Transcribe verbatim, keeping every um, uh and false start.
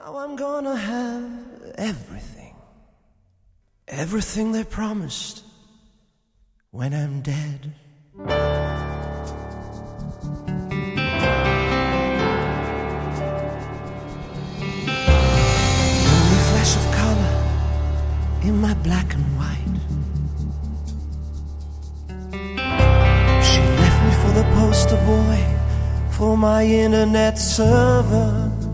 Now I'm gonna have everything, everything they promised when I'm dead. The only flash of color in my black and white. She left me for the poster boy, for my internet server.